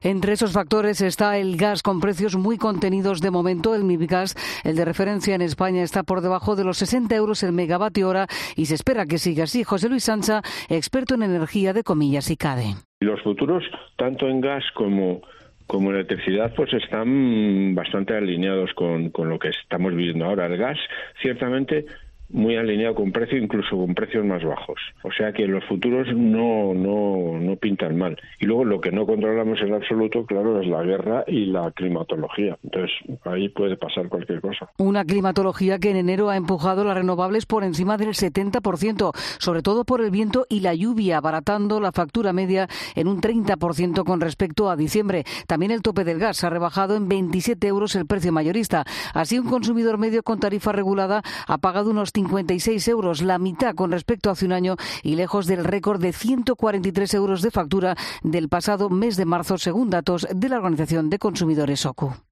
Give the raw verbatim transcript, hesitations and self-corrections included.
Entre esos factores está el gas con precios muy contenidos de momento. El Mibgas, el de referencia en España, está por debajo de los sesenta euros el megavatio hora y se espera que siga así. José Luis Sancha, experto en energía de Comillas y CADE. Los futuros, tanto en gas como, como en electricidad, pues están bastante alineados con, con lo que estamos viviendo ahora. El gas, ciertamente, muy alineado con precio, incluso con precios más bajos. O sea que los futuros no, no, no pintan mal. Y luego lo que no controlamos en absoluto, claro, es la guerra y la climatología. Entonces ahí puede pasar cualquier cosa. Una climatología que en enero ha empujado las renovables por encima del setenta por ciento, sobre todo por el viento y la lluvia, abaratando la factura media en un treinta por ciento con respecto a diciembre. También el tope del gas ha rebajado en veintisiete euros el precio mayorista. Así, un consumidor medio con tarifa regulada ha pagado unos cincuenta y seis euros, la mitad con respecto a hace un año y lejos del récord de ciento cuarenta y tres euros de factura del pasado mes de marzo, según datos de la Organización de Consumidores O C U.